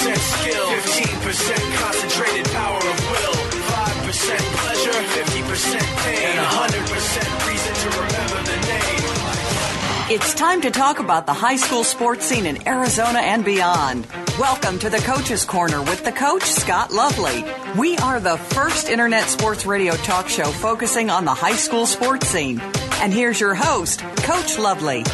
90% skill, 15% concentrated power of will, 5% pleasure, 50% pain, and 100% reason to remember the name. It's time to talk about the high school sports scene in Arizona and beyond. Welcome to the Coach's Corner with the coach, Scott Lovely. We are the first internet sports radio talk show focusing on the high school sports scene. And here's your host, Coach Lovely.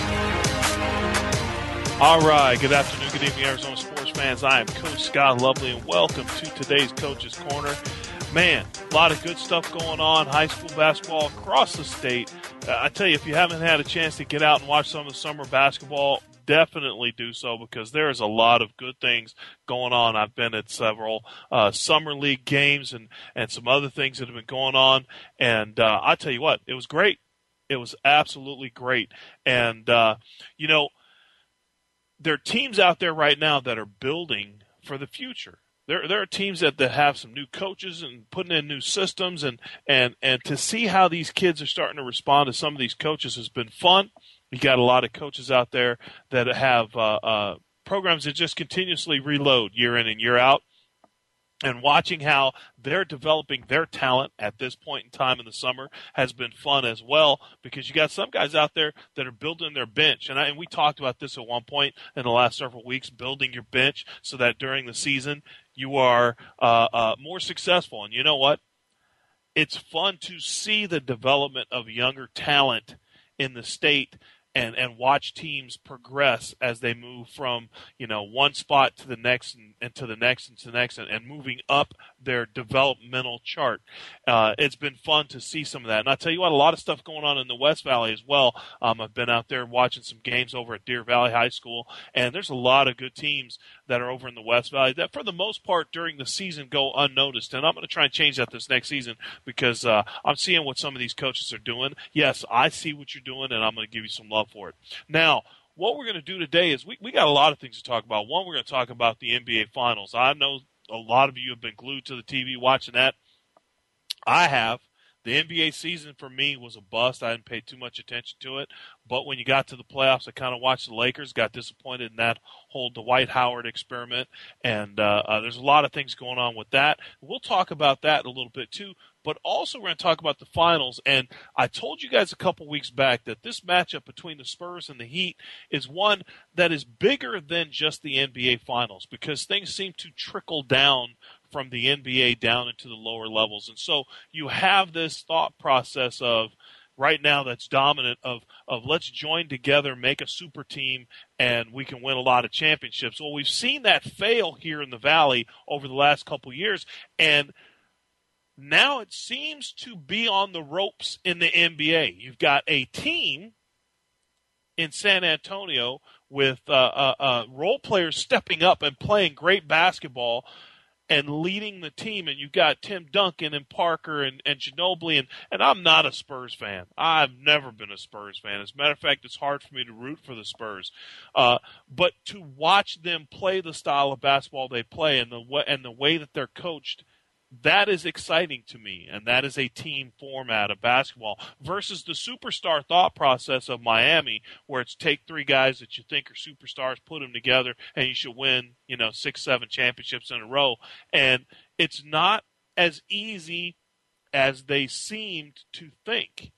All right, good afternoon, good evening, Arizona sports fans. I am Coach Scott Lovely, and welcome to today's Coach's Corner. Man, a lot of good stuff going on, high school basketball across the state. I tell you, if you haven't had a chance to get out and watch some of the summer basketball, definitely do so because there is a lot of good things going on. I've been at several summer league games and some other things that have been going on, and I tell you what, it was great. It was absolutely great. And, you know, there are teams out there right now that are building for the future. There are teams that have some new coaches and putting in new systems, and to see how these kids are starting to respond to some of these coaches has been fun. You got a lot of coaches out there that have programs that just continuously reload year in and year out. And watching how they're developing their talent at this point in time in the summer has been fun as well, because you got some guys out there that are building their bench. And we talked about this at one point in the last several weeks, building your bench so that during the season you are more successful. And you know what? It's fun to see the development of younger talent in the state and watch teams progress as they move from, you know, one spot to the next and to the next and to the next and moving up their developmental chart. It's been fun to see some of that. And I'll tell you what, a lot of stuff going on in the West Valley as well. I've been out there watching some games over at Deer Valley High School, and there's a lot of good teams that are over in the West Valley that for the most part during the season go unnoticed. And I'm going to try and change that this next season because I'm seeing what some of these coaches are doing. Yes, I see what you're doing, and I'm going to give you some love for it. Now, what we're going to do today is we got a lot of things to talk about. One, we're going to talk about the NBA Finals. I know a lot of you have been glued to the TV watching that. I have. The NBA season for me was a bust. I didn't pay too much attention to it. But when you got to the playoffs, I kind of watched the Lakers, got disappointed in that whole Dwight Howard experiment. And there's a lot of things going on with that. We'll talk about that a little bit too. But also we're going to talk about the finals. And I told you guys a couple weeks back that this matchup between the Spurs and the Heat is one that is bigger than just the NBA Finals because things seem to trickle down from the NBA down into the lower levels. And so you have this thought process of right now that's dominant of let's join together, make a super team, and we can win a lot of championships. Well, we've seen that fail here in the Valley over the last couple years, and now it seems to be on the ropes in the NBA. You've got a team in San Antonio with role players stepping up and playing great basketball and leading the team, and you've got Tim Duncan and Parker and Ginobili, and I'm not a Spurs fan. I've never been a Spurs fan. As a matter of fact, it's hard for me to root for the Spurs. But to watch them play the style of basketball they play and the way that they're coached, that is exciting to me, and that is a team format of basketball versus the superstar thought process of Miami, where it's take three guys that you think are superstars, put them together, and you should win, 6-7 championships in a row. And it's not as easy as they seemed to think.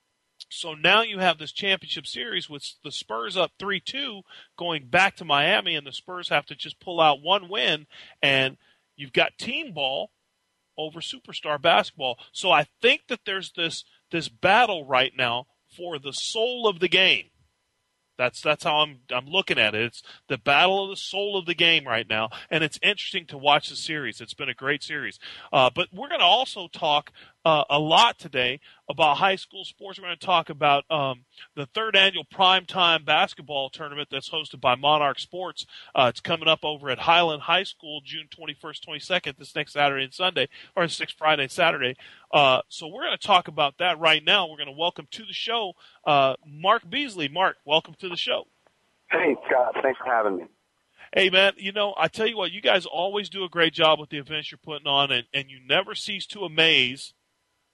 So now you have this championship series with the Spurs up 3-2 going back to Miami, and the Spurs have to just pull out one win, and you've got team ball over superstar basketball. So I think that there's this battle right now for the soul of the game. That's how I'm looking at it. It's the battle of the soul of the game right now, and it's interesting to watch the series. It's been a great series. But we're going to also talk a lot today about high school sports. We're going to talk about the third annual primetime basketball tournament that's hosted by Monarch Sports. It's coming up over at Highland High School, June 21st, 22nd, this next Saturday and Sunday, or this next Friday and Saturday. So we're going to talk about that right now. We're going to welcome to the show Mark Beasley. Mark, welcome to the show. Hey, Scott. Thanks for having me. Hey, man, I tell you what, you guys always do a great job with the events you're putting on, and you never cease to amaze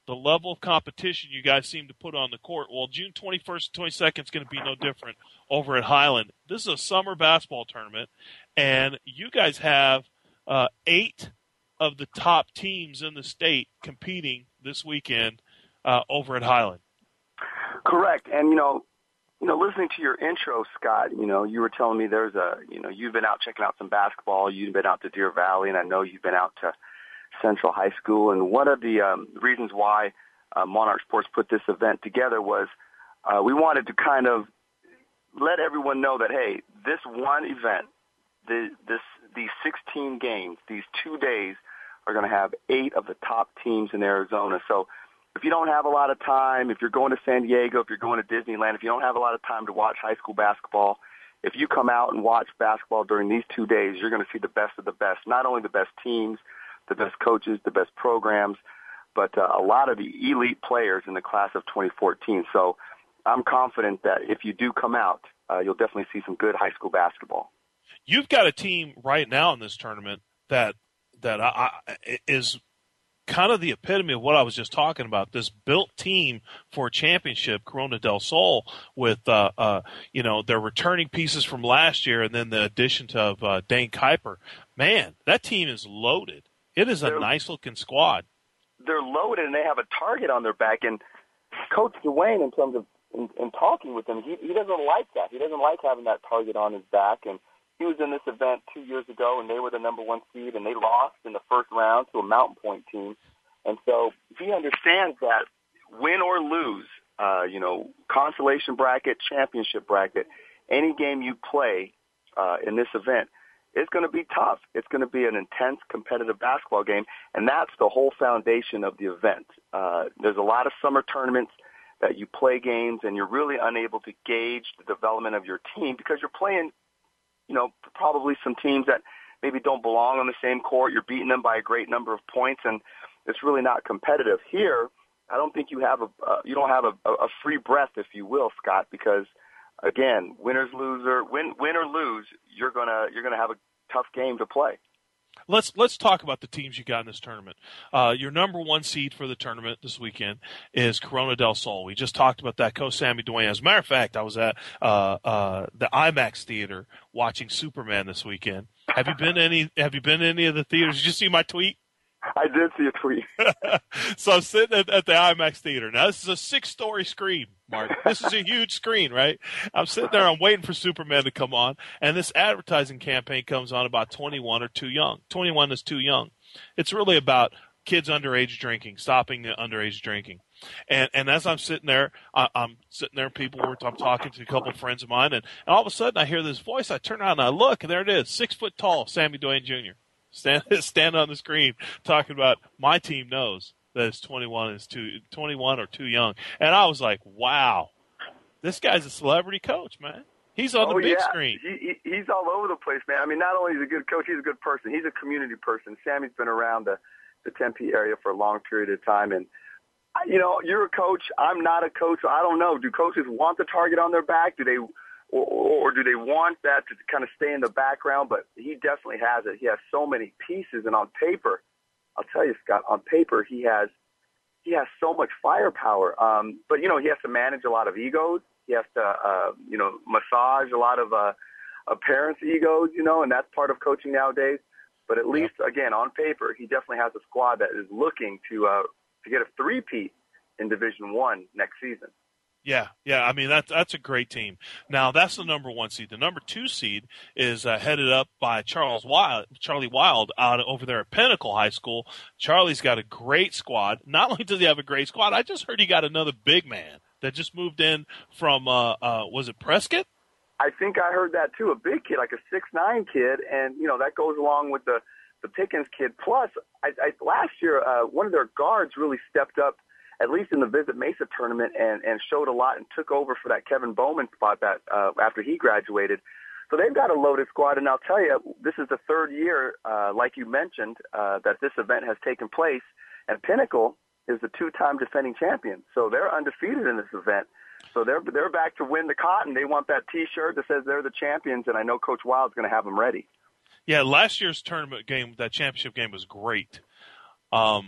the level of competition you guys seem to put on the court. Well, June 21st and 22nd is going to be no different over at Highland. This is a summer basketball tournament, and you guys have 8 of the top teams in the state competing this weekend over at Highland. Correct. And, listening to your intro, Scott, you were telling me you've been out checking out some basketball. You've been out to Deer Valley, and I know you've been out to Central High School. And one of the reasons why Monarch Sports put this event together was we wanted to kind of let everyone know that, hey, this one event, these 16 games, these 2 days are going to have 8 of the top teams in Arizona. So if you don't have a lot of time, if you're going to San Diego, if you're going to Disneyland, if you don't have a lot of time to watch high school basketball, if you come out and watch basketball during these 2 days, you're going to see the best of the best, not only the best teams, the best coaches, the best programs, but a lot of the elite players in the class of 2014. So I'm confident that if you do come out, you'll definitely see some good high school basketball. You've got a team right now in this tournament that is kind of the epitome of what I was just talking about. This built team for a championship, Corona del Sol, with their returning pieces from last year, and then the addition of Dane Kuiper. Man, that team is loaded. It is a nice-looking squad. They're loaded, and they have a target on their back. And Coach Dwayne, in terms of in talking with them, he doesn't like that. He doesn't like having that target on his back. And he was in this event 2 years ago, and they were the number 1 seed, and they lost in the first round to a Mountain Point team. And so he understands that win or lose, consolation bracket, championship bracket, any game you play in this event, it's going to be tough. It's going to be an intense, competitive basketball game, and that's the whole foundation of the event. There's a lot of summer tournaments that you play games, and you're really unable to gauge the development of your team because you're playing, probably some teams that maybe don't belong on the same court. You're beating them by a great number of points, and it's really not competitive. Here, I don't think you don't have a free breath, if you will, Scott, because again, win or lose, you're gonna have a tough game to play. Let's talk about the teams you got in this tournament. Your number 1 seed for the tournament this weekend is Corona del Sol. We just talked about that. Coach Sammy Dwayne. As a matter of fact, I was at the IMAX theater watching Superman this weekend. Have you been in any of the theaters? Did you see my tweet? I did see a tweet. So I'm sitting at the IMAX theater. Now, this is a 6-story screen, Mark. This is a huge screen, right? I'm sitting there. I'm waiting for Superman to come on, and this advertising campaign comes on about 21 or too young. 21 is too young. It's really about kids underage drinking, stopping the underage drinking. And as I'm sitting there, I'm sitting there, I'm talking to a couple of friends of mine, and all of a sudden I hear this voice. I turn around and I look, and there it is, 6 foot tall, Sammy Dwayne Jr. Stand on the screen talking about my team knows that it's 21 or too young. And I was like, wow, this guy's a celebrity coach, man. He's on the big screen. He's all over the place, man. I mean, not only is he a good coach, he's a good person. He's a community person. Sammy's been around the Tempe area for a long period of time. And, you're a coach. I'm not a coach. So I don't know. Do coaches want the target on their back? Do they or do they want that to kind of stay in the background? But he definitely has it. He has so many pieces, and on paper, I'll tell you, Scott, on paper he has so much firepower. But he has to manage a lot of egos. He has to massage a lot of parents' egos, and that's part of coaching nowadays. But at least, again, on paper, he definitely has a squad that is looking to get a three-peat in Division I next season. Yeah. I mean, that's a great team. Now, that's the number 1 seed. The number 2 seed is headed up by Charlie Wild out over there at Pinnacle High School. Charlie's got a great squad. Not only does he have a great squad, I just heard he got another big man that just moved in from, was it Prescott? I think I heard that too. A big kid, like a 6'9" kid, and that goes along with the Pickens kid. Plus, last year, one of their guards really stepped up, at least in the Visit Mesa tournament, and showed a lot and took over for that Kevin Bowman spot that after he graduated. So they've got a loaded squad, and I'll tell you, this is the 3rd year, like you mentioned, that this event has taken place, and Pinnacle is the 2-time defending champion. So they're undefeated in this event. So they're back to win the Cotton. They want that T-shirt that says they're the champions, and I know Coach Wild's going to have them ready. Yeah, last year's tournament game, that championship game was great.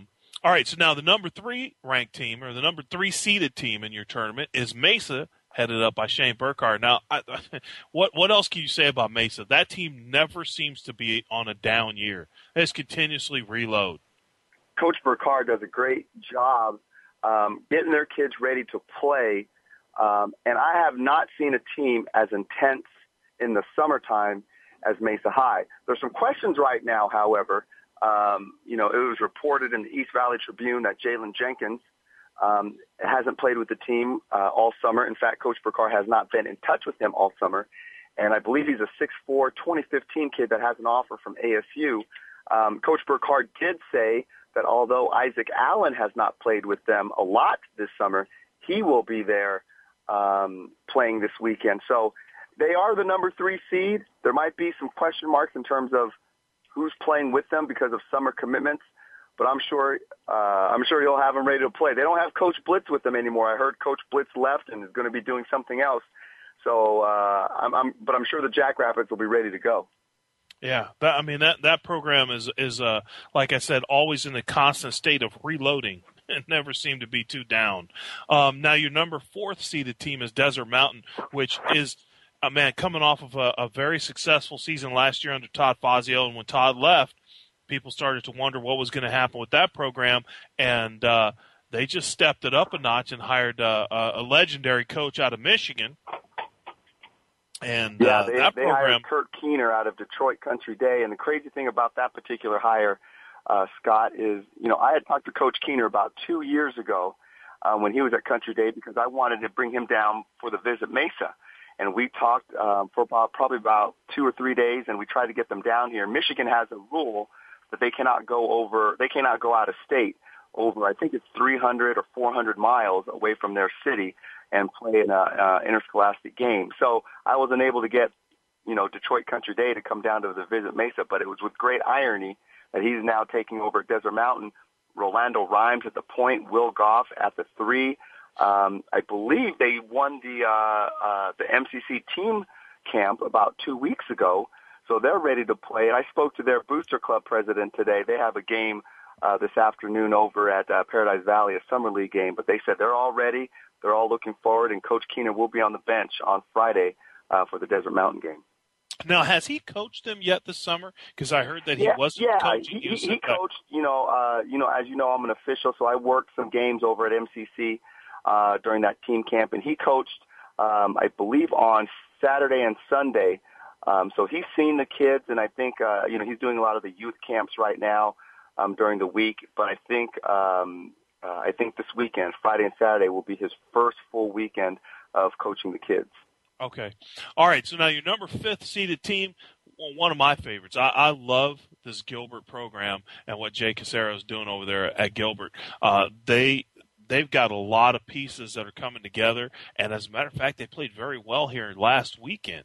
All right, so now the number 3 ranked team, or the number 3 seeded team in your tournament, is Mesa, headed up by Shane Burkhardt. Now, what else can you say about Mesa? That team never seems to be on a down year. It's continuously reload. Coach Burkhardt does a great job getting their kids ready to play, and I have not seen a team as intense in the summertime as Mesa High. There's some questions right now, however. It was reported in the East Valley Tribune that Jalen Jenkins hasn't played with the team all summer. In fact, Coach Burkhardt has not been in touch with him all summer. And I believe he's a 6'4", 2015 kid that has an offer from ASU. Coach Burkhardt did say that although Isaac Allen has not played with them a lot this summer, he will be there playing this weekend. So they are the number 3 seed. There might be some question marks in terms of who's playing with them because of summer commitments, but I'm sure he'll have them ready to play. They don't have Coach Blitz with them anymore. I heard Coach Blitz left and is going to be doing something else. So, but I'm sure the Jackrabbits will be ready to go. Yeah, that program is like I said, always in the constant state of reloading. It never seemed to be too down. Now your number 4th seeded team is Desert Mountain, which is coming off of a very successful season last year under Todd Fazio, and when Todd left, people started to wonder what was going to happen with that program, and they just stepped it up a notch and hired a legendary coach out of Michigan. And they program hired Kurt Keener out of Detroit Country Day, and the crazy thing about that particular hire, Scott, is I had talked to Coach Keener about 2 years ago when he was at Country Day because I wanted to bring him down for the Visit Mesa. And we talked for probably about 2 or 3 days, and we tried to get them down here. Michigan has a rule that they cannot go out of state over, I think it's 300 or 400 miles away from their city and play in a interscholastic game. So I wasn't able to get, Detroit Country Day to come down to the Visit Mesa, but it was with great irony that he's now taking over at Desert Mountain. Rolando Rhymes at the point, Will Goff at the 3. I believe they won the MCC team camp about 2 weeks ago, so they're ready to play. And I spoke to their booster club president today. They have a game this afternoon over at Paradise Valley, a summer league game, but they said they're all ready. They're all looking forward, and Coach Keener will be on the bench on Friday for the Desert Mountain game. Now, has he coached them yet this summer? Because I heard that he wasn't coaching. He coached. As you know, I'm an official, so I worked some games over at MCC during that team camp, and he coached, I believe, on Saturday and Sunday. So he's seen the kids, and I think, he's doing a lot of the youth camps right now during the week. But I think this weekend, Friday and Saturday, will be his first full weekend of coaching the kids. Okay. All right. So now your number 5th seeded team, one of my favorites. I love this Gilbert program and what Jay Casero is doing over there at Gilbert. They've got a lot of pieces that are coming together, and as a matter of fact, they played very well here last weekend.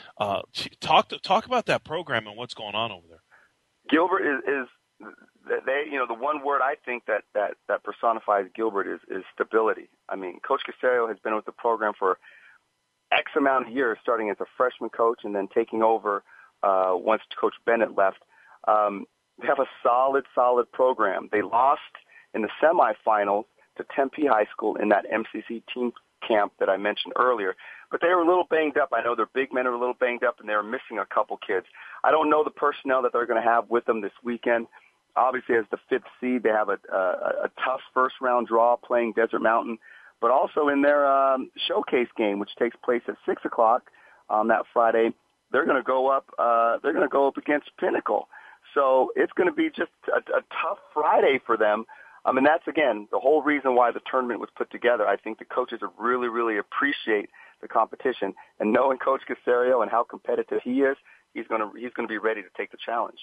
Talk about that program and what's going on over there. Gilbert is the one word I think that personifies Gilbert is stability. I mean, Coach Casero has been with the program for X amount of years, starting as a freshman coach and then taking over once Coach Bennett left. They have a solid program. They lost in the semifinals to Tempe High School in that MCC team camp that I mentioned earlier. But they were a little banged up. I know their big men are a little banged up, and they were missing a couple kids. I don't know the personnel that they're going to have with them this weekend. Obviously, as the 5th seed, they have a tough first-round draw playing Desert Mountain, but also in their showcase game, which takes place at 6 o'clock on that Friday, they're going to go up. They're going to go up against Pinnacle. So it's going to be just a tough Friday for them. I mean, that's, again, the whole reason why the tournament was put together. I think the coaches really, really appreciate the competition. And knowing Coach Casero and how competitive he is, he's going to be ready to take the challenge.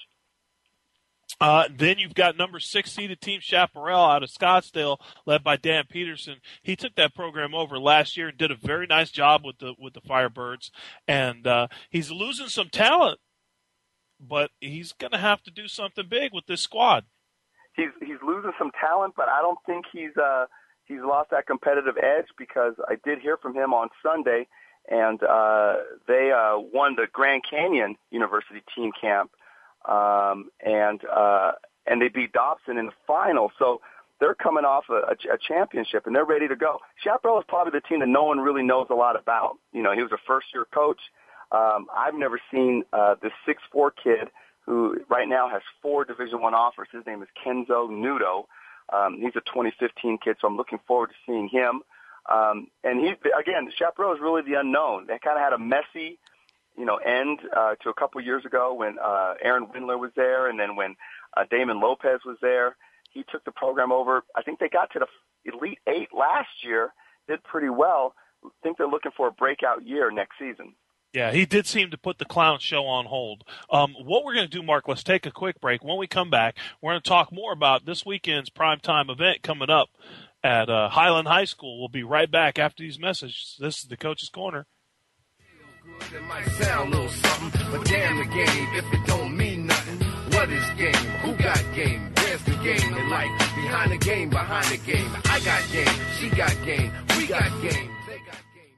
Then you've got number 6 seeded team Chaparral out of Scottsdale, led by Dan Peterson. He took that program over last year and did a very nice job with the Firebirds. And he's losing some talent, but he's going to have to do something big with this squad. He's losing some talent, but I don't think he's lost that competitive edge, because I did hear from him on Sunday, and they won the Grand Canyon University team camp, and they beat Dobson in the final. So they're coming off a championship, and they're ready to go. Chaparral is probably the team that no one really knows a lot about. He was a first-year coach. I've never seen this 6'4" kid who right now has 4 Division I offers. His name is Kenzo Nudo. He's a 2015 kid, so I'm looking forward to seeing him. And Chaparral is really the unknown. They kind of had a messy, end to a couple years ago when Aaron Windler was there, and then when Damon Lopez was there. He took the program over. I think they got to the Elite 8 last year, did pretty well. I think they're looking for a breakout year next season. Yeah, he did seem to put the clown show on hold. What we're going to do, Mark, let's take a quick break. When we come back, we're going to talk more about this weekend's primetime event coming up at Highland High School. We'll be right back after these messages. This is the Coach's Corner. It might sound a little something, but damn the game, if it don't mean nothing. What is game? Who got game? Where's the game in life? Behind the game, behind the game. I got game, she got game, we got game, they got game.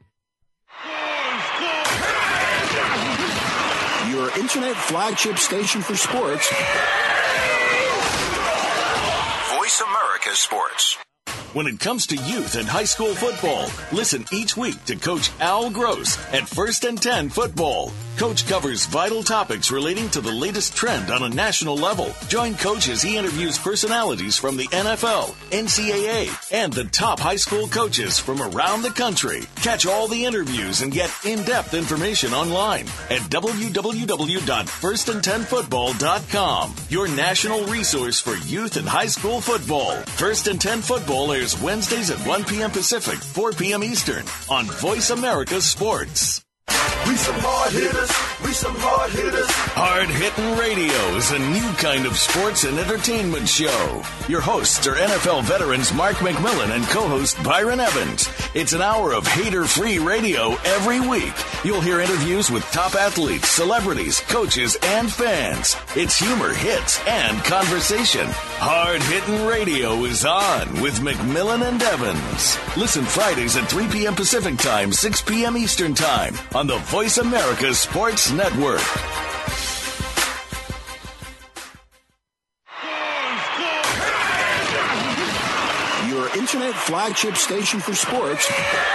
Your internet flagship station for sports. Voice America Sports. When it comes to youth and high school football, listen each week to Coach Al Gross at First and 10 Football. Coach covers vital topics relating to the latest trend on a national level. Join Coach as he interviews personalities from the NFL, NCAA, and the top high school coaches from around the country. Catch all the interviews and get in-depth information online at www.firstand10football.com. Your national resource for youth and high school football. First and 10 Football airs Wednesdays at 1 p.m. Pacific, 4 p.m. Eastern on Voice America Sports. We some hard hitters. We some hard hitters. Hard Hittin' Radio is a new kind of sports and entertainment show. Your hosts are NFL veterans Mark McMillan and co-host Byron Evans. It's an hour of hater-free radio every week. You'll hear interviews with top athletes, celebrities, coaches, and fans. It's humor, hits, and conversation. Hard Hittin' Radio is on with McMillan and Evans. Listen Fridays at 3 p.m. Pacific Time, 6 p.m. Eastern Time on the Voice America Sports Network. Your internet flagship station for sports.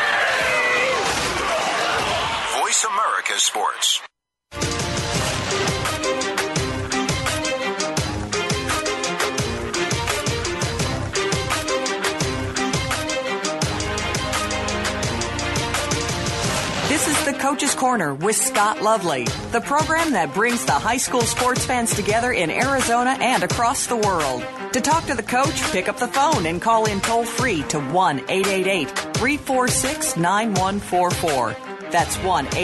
Voice America Sports. This is the Coach's Corner with Scott Lovely, the program that brings the high school sports fans together in Arizona and across the world. To talk to the coach, pick up the phone and call in toll-free to 1-888-346-9144. That's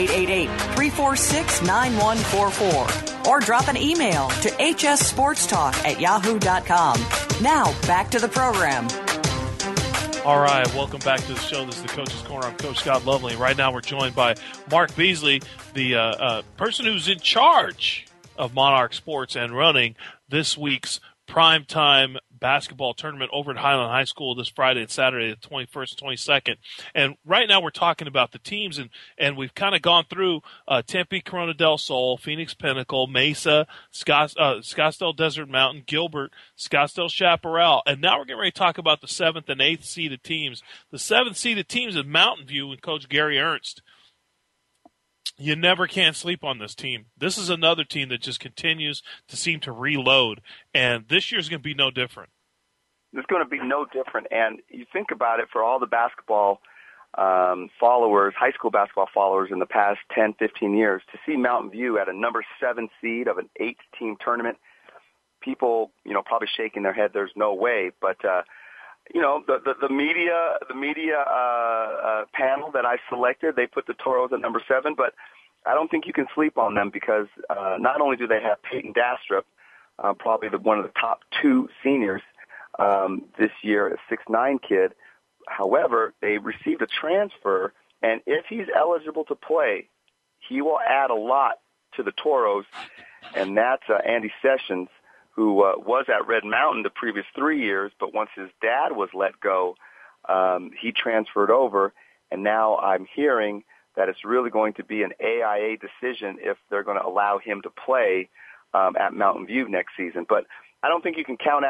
1-888-346-9144. Or drop an email to hssportstalk@yahoo.com. Now, back to the program. All right, welcome back to the show. This is the Coach's Corner. I'm Coach Scott Lovely. Right now we're joined by Mark Beasley, the person who's in charge of Monarch Sports and running this week's primetime basketball tournament over at Highland High School this Friday and Saturday, the 21st and 22nd. And right now we're talking about the teams, and we've kind of gone through Tempe, Corona del Sol, Phoenix Pinnacle, Mesa, Scottsdale Desert Mountain, Gilbert, Scottsdale Chaparral. And now we're getting ready to talk about the 7th and 8th seeded teams. The 7th seeded teams is Mountain View and Coach Gary Ernst. You never can sleep on this team. This is another team that just continues to seem to reload, and this year's going to be no different. It's going to be no different, and you think about it, for all the basketball followers, high school basketball followers in the past 10, 15 years, to see Mountain View at a number 7 seed of an 8-team tournament, people, probably shaking their head, there's no way, but the media panel that I selected, they put the Toros at number 7, but I don't think you can sleep on them because not only do they have Peyton Dastrup, probably one of the top 2 seniors this year, a 6'9" kid. However, they received a transfer, and if he's eligible to play, he will add a lot to the Toros, and that's Andy Sessions, who was at Red Mountain the previous 3 years, but once his dad was let go, he transferred over, and now I'm hearing that it's really going to be an AIA decision if they're going to allow him to play at Mountain View next season. But I don't think you can count out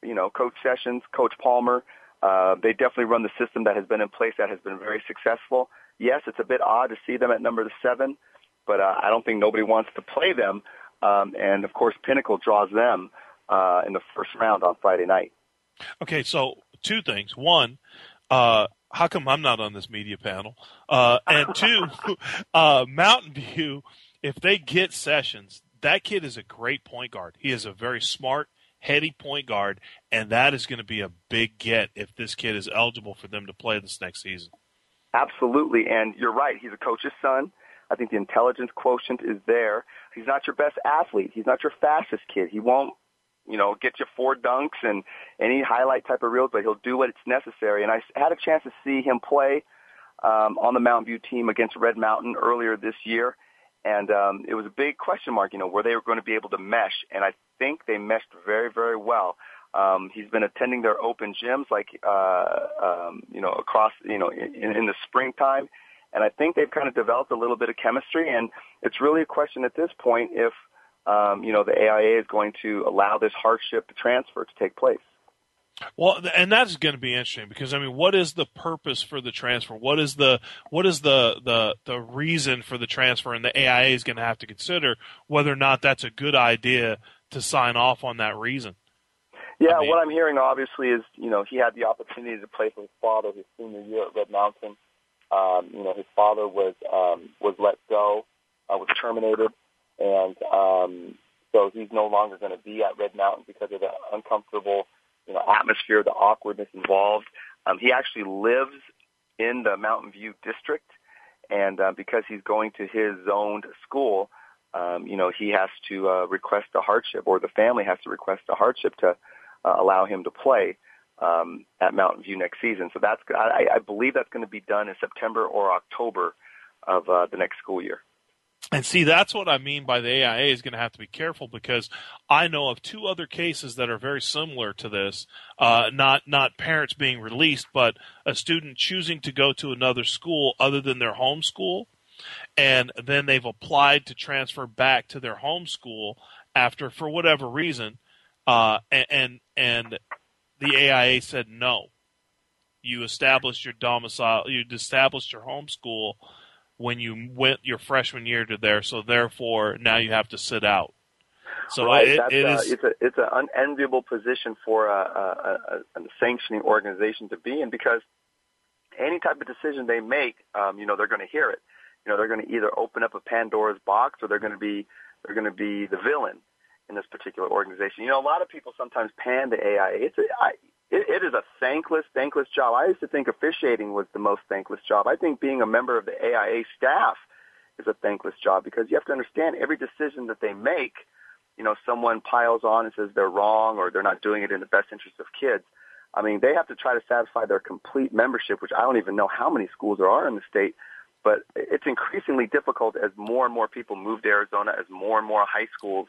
Coach Sessions, Coach Palmer, they definitely run the system that has been in place that has been very successful. Yes, it's a bit odd to see them at number 7, but I don't think nobody wants to play them. And, of course, Pinnacle draws them in the first round on Friday night. Okay, so two things. One, how come I'm not on this media panel? And two, Mountain View, if they get Sessions, that kid is a great point guard. He is a very smart, heady point guard, and that is going to be a big get if this kid is eligible for them to play this next season. Absolutely, and you're right. He's a coach's son. I think the intelligence quotient is there. He's not your best athlete. He's not your fastest kid. He won't, get you 4 dunks and any highlight type of reels, but he'll do what's necessary. And I had a chance to see him play on the Mountain View team against Red Mountain earlier this year, and it was a big question mark, where they were going to be able to mesh, and I think they meshed very, very well. He's been attending their open gyms, across, in the springtime, and I think they've kind of developed a little bit of chemistry, and it's really a question at this point if, the AIA is going to allow this hardship transfer to take place. Well, and that's going to be interesting because what is the purpose for the transfer? What is the reason for the transfer? And the AIA is going to have to consider whether or not that's a good idea to sign off on that reason. Yeah, what I'm hearing obviously is he had the opportunity to play for his father his senior year at Red Mountain. His father was let go, was terminated, and so he's no longer going to be at Red Mountain because of the uncomfortable atmosphere, the awkwardness involved. He actually lives in the Mountain View district, and because he's going to his zoned school, he has to request a hardship, or the family has to request a hardship to allow him to play at Mountain View next season. So I believe that's going to be done in September or October of the next school year. And see, that's what I mean by the AIA is going to have to be careful, because I know of 2 other cases that are very similar to this, not parents being released, but a student choosing to go to another school other than their home school, and then they've applied to transfer back to their home school after, for whatever reason, and the AIA said no. You established your domicile, you established your home school when you went your freshman year to there, so therefore now you have to sit out. So right. It's an unenviable position for a sanctioning organization to be in, because any type of decision they make, they're going to hear it. They're going to either open up a Pandora's box, or they're going to be the villain in this particular organization. A lot of people sometimes pan the AIA. It is a thankless job. I used to think officiating was the most thankless job. I think being a member of the AIA staff is a thankless job, because you have to understand every decision that they make, someone piles on and says they're wrong or they're not doing it in the best interest of kids. They have to try to satisfy their complete membership, which I don't even know how many schools there are in the state, but it's increasingly difficult as more and more people move to Arizona, as more and more high schools,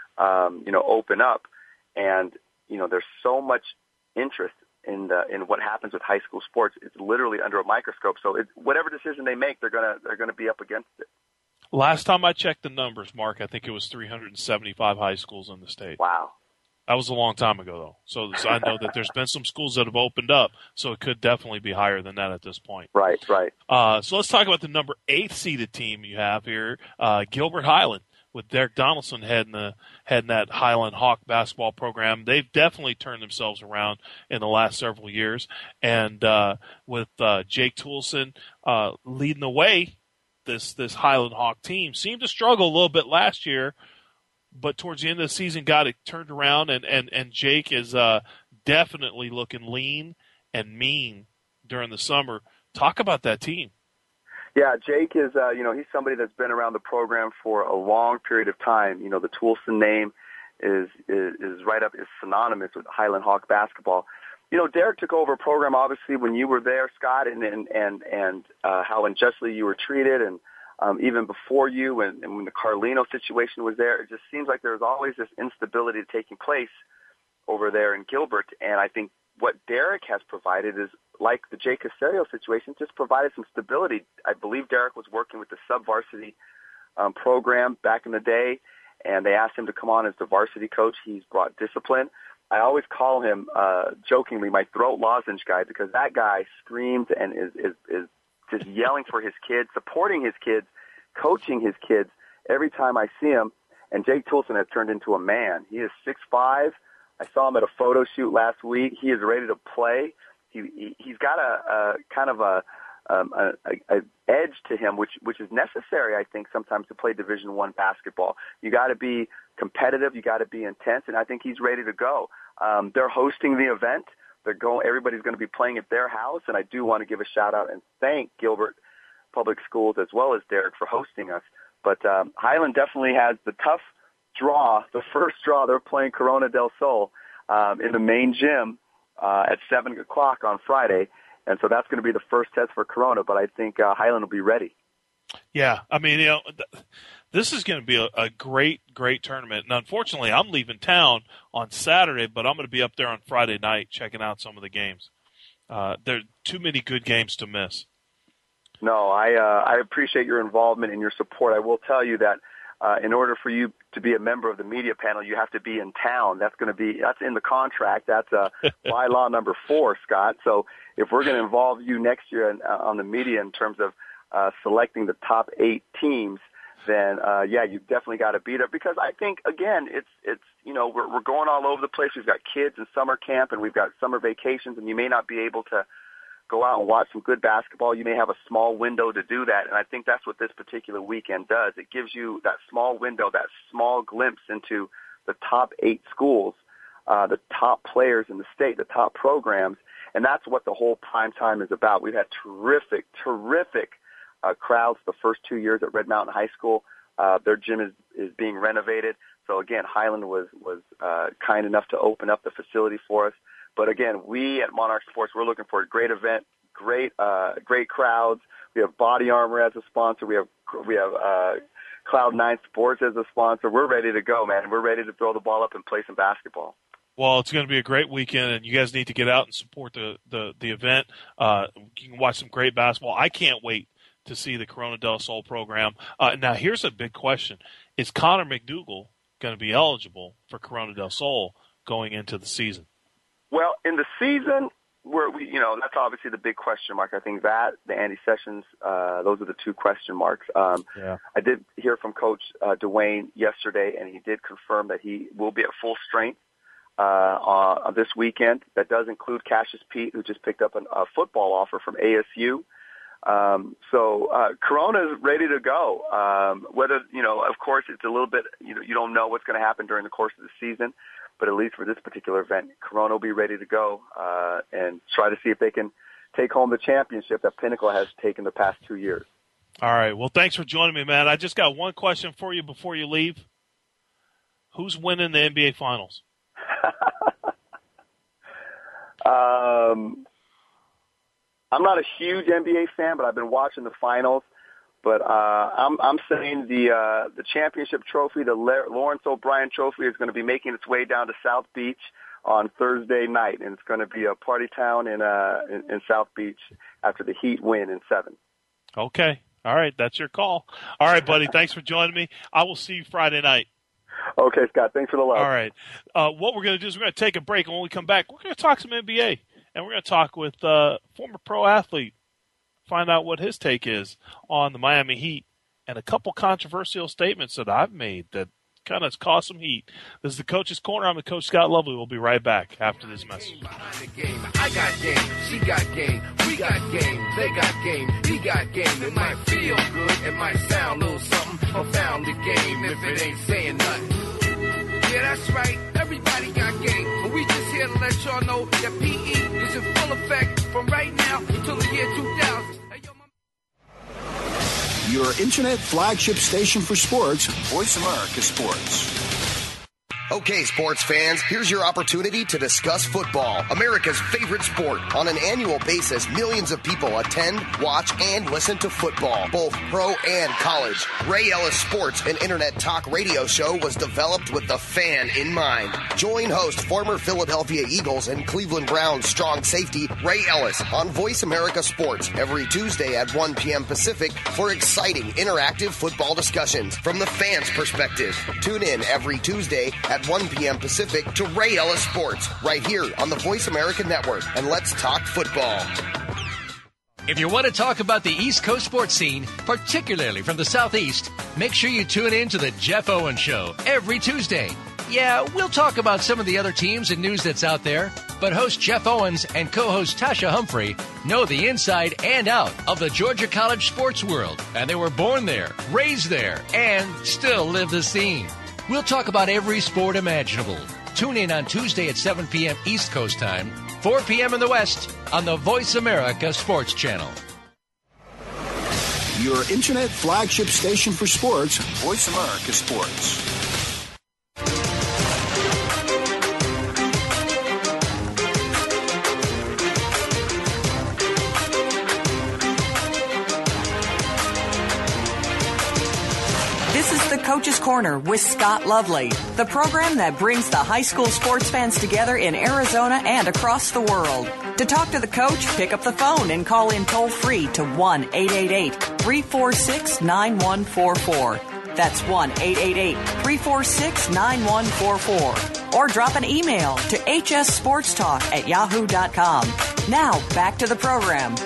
open up. And, there's so much interest in what happens with high school sports. It's literally under a microscope. So whatever decision they make, they're gonna be up against it. Last time I checked the numbers, Mark, I think it was 375 high schools in the state. Wow. That was a long time ago, though. So I know that there's been some schools that have opened up, so it could definitely be higher than that at this point. Right. So let's talk about the number 8 seeded team you have here, Gilbert Highland, with Derek Donaldson heading that Highland Hawk basketball program. They've definitely turned themselves around in the last several years. And with Jake Toolson leading the way, this Highland Hawk team seemed to struggle a little bit last year, but towards the end of the season got it turned around, and Jake is definitely looking lean and mean during the summer. Talk about that team. Yeah, Jake is, he's somebody that's been around the program for a long period of time. The Toolson name is right up, is synonymous with Highland Hawk basketball. Derek took over a program, obviously, when you were there, Scott, and how unjustly you were treated, and even before you, and when the Carlino situation was there, it just seems like there's always this instability taking place over there in Gilbert. And I think what Derek has provided is, like the Jake Casario situation, just provided some stability. I believe Derek was working with the sub-varsity program back in the day, and they asked him to come on as the varsity coach. He's brought discipline. I always call him jokingly my throat lozenge guy, because that guy screams and is just yelling for his kids, supporting his kids, coaching his kids every time I see him. And Jake Toolson has turned into a man. He is 6'5". I saw him at a photo shoot last week. He is ready to play. He's got a kind of a edge to him, which is necessary, I think, sometimes to play Division I basketball. You got to be competitive, you got to be intense, and I think he's ready to go. They're hosting the event. Everybody's going to be playing at their house, and I do want to give a shout out and thank Gilbert Public Schools as well as Derek for hosting us. But Highland definitely has the tough draw, the first draw. They're playing Corona del Sol in the main gym at 7 o'clock on Friday. And so that's going to be the first test for Corona, but I think Highland will be ready. Yeah, I mean, this is going to be a great, great tournament. And unfortunately, I'm leaving town on Saturday, but I'm going to be up there on Friday night checking out some of the games. There are too many good games to miss. No, I appreciate your involvement and your support. I will tell you that in order for you to be a member of the media panel, you have to be in town. That's in the contract. That's bylaw number 4, Scott. So if we're going to involve you next year on the media in terms of selecting the top 8 teams, then you've definitely got to be there, because I think, again, it's we're going all over the place. We've got kids in summer camp and we've got summer vacations, and you may not be able to go out and watch some good basketball. You may have a small window to do that, and I think that's what this particular weekend does. It gives you that small window, that small glimpse into the top 8 schools, the top players in the state, the top programs, and that's what the whole prime time is about. We've had terrific crowds the first 2 years at Red Mountain High School. Their gym is being renovated. So again, Highland was kind enough to open up the facility for us. But again, we at Monarch Sports, we're looking for a great event, great crowds. We have Body Armor as a sponsor. We have Cloud9 Sports as a sponsor. We're ready to go, man. We're ready to throw the ball up and play some basketball. Well, it's going to be a great weekend, and you guys need to get out and support the event. You can watch some great basketball. I can't wait to see the Corona del Sol program. Now, here's a big question. Is Connor McDougal going to be eligible for Corona del Sol going into the season? Well, in the season, that's obviously the big question mark. I think that, the Andy Sessions, those are the 2 question marks. I did hear from Coach Dwayne yesterday, and he did confirm that he will be at full strength on this weekend. That does include Cassius Pete, who just picked up a football offer from ASU. So Corona is ready to go. Whether, of course, it's a little bit, you don't know what's going to happen during the course of the season. But at least for this particular event, Corona will be ready to go and try to see if they can take home the championship that Pinnacle has taken the past 2 years. All right. Well, thanks for joining me, man. I just got one question for you before you leave. Who's winning the NBA Finals? I'm not a huge NBA fan, but I've been watching the finals. But I'm saying the championship trophy, the Lawrence O'Brien Trophy, is going to be making its way down to South Beach on Thursday night, and it's going to be a party town in South Beach after the Heat win in 7. Okay. All right. That's your call. All right, buddy. Thanks for joining me. I will see you Friday night. Okay, Scott. Thanks for the love. All right. What we're going to do is we're going to take a break, and when we come back, we're going to talk some NBA, and we're going to talk with former pro athlete, find out what his take is on the Miami Heat and a couple controversial statements that I've made that kind of caused some heat. This is the Coach's Corner. I'm the Coach Scott Lovely. We'll be right back after this message. I got game, she got game, we got game, they got game, he got game. It might feel good, it might sound a little something, or found the game if it ain't saying nothing. Yeah, that's right, everybody got game, but we just here to let y'all know that PE is in full effect from right now until the year 2000. Your internet flagship station for sports, Voice America Sports. Okay, sports fans, here's your opportunity to discuss football, America's favorite sport. On an annual basis, millions of people attend, watch, and listen to football, both pro and college. Ray Ellis Sports, an internet talk radio show, was developed with the fan in mind. Join host, former Philadelphia Eagles and Cleveland Browns strong safety, Ray Ellis, on Voice America Sports every Tuesday at 1 p.m. Pacific for exciting, interactive football discussions from the fans' perspective. Tune in every Tuesday at 1 p.m. Pacific to Ray Ellis Sports, right here on the Voice America Network. And let's talk football. If you want to talk about the East Coast sports scene, particularly from the Southeast, make sure you tune in to the Jeff Owens Show every Tuesday. Yeah, we'll talk about some of the other teams and news that's out there, but host Jeff Owens and co-host Tasha Humphrey know the inside and out of the Georgia College sports world, and they were born there, raised there, and still live the scene. We'll talk about every sport imaginable. Tune in on Tuesday at 7 p.m. East Coast time, 4 p.m. in the West on the Voice America Sports Channel. Your internet flagship station for sports, Voice America Sports. This is the Coach's Corner with Scott Lovely, the program that brings the high school sports fans together in Arizona and across the world. To talk to the coach, pick up the phone and call in toll-free to 1-888-346-9144. That's 1-888-346-9144. Or drop an email to hssportstalk@yahoo.com. Now, back to the program.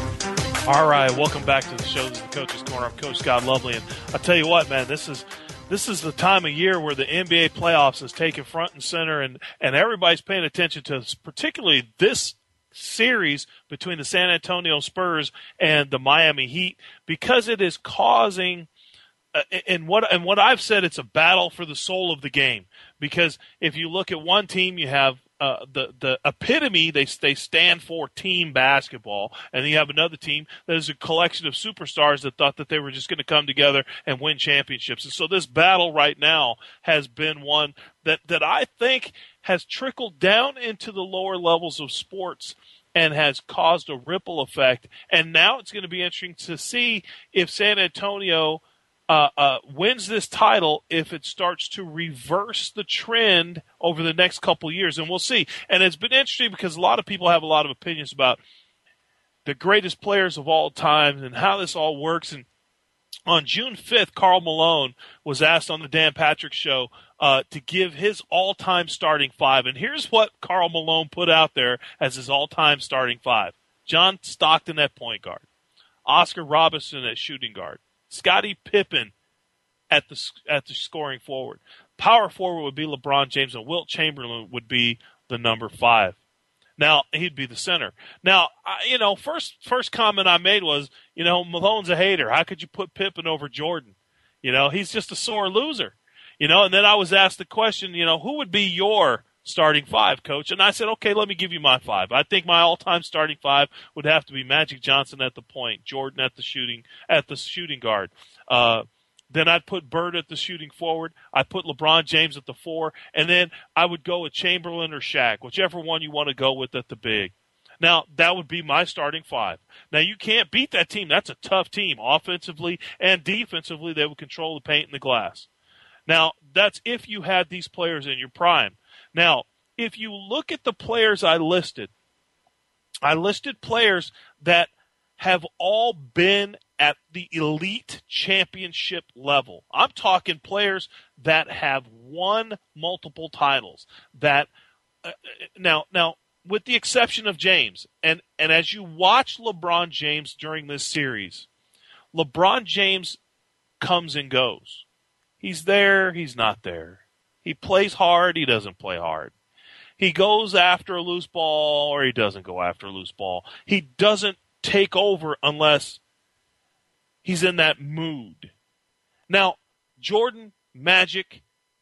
All right, welcome back to the show. This is the Coach's Corner. I'm Coach Scott Lovely, and I'll tell you what, man, this is the time of year where the NBA playoffs is taken front and center, and everybody's paying attention to particularly this series between the San Antonio Spurs and the Miami Heat, because it is causing and what I've said, it's a battle for the soul of the game. Because if you look at one team, you have the epitome, they stand for team basketball, and then you have another team that is a collection of superstars that thought that they were just going to come together and win championships. And so this battle right now has been one that I think has trickled down into the lower levels of sports and has caused a ripple effect. And now it's going to be interesting to see if San Antonio wins this title, if it starts to reverse the trend over the next couple years, and we'll see. And it's been interesting because a lot of people have a lot of opinions about the greatest players of all time and how this all works. And on June 5th, Karl Malone was asked on the Dan Patrick Show to give his all-time starting five. And here's what Karl Malone put out there as his all-time starting five. John Stockton at point guard. Oscar Robertson at shooting guard. Scottie Pippen at the scoring forward. Power forward would be LeBron James, and Wilt Chamberlain would be the number 5. Now, he'd be the center. Now, first comment I made was, Malone's a hater. How could you put Pippen over Jordan? He's just a sore loser. And then I was asked the question, who would be your starting five, coach? And I said, okay, let me give you my five. I think my all-time starting five would have to be Magic Johnson at the point, Jordan at the shooting guard. Then I'd put Bird at the shooting forward. I'd put LeBron James at the 4, and then I would go with Chamberlain or Shaq, whichever one you want to go with at the big. Now, that would be my starting five. Now, you can't beat that team. That's a tough team. Offensively and defensively, they would control the paint and the glass. Now, that's if you had these players in your prime. Now, if you look at the players I listed players that have all been at the elite championship level. I'm talking players that have won multiple titles. That now, with the exception of James, and as you watch LeBron James during this series, LeBron James comes and goes. He's there, he's not there. He plays hard, he doesn't play hard. He goes after a loose ball, or he doesn't go after a loose ball. He doesn't take over unless he's in that mood. Now, Jordan, Magic,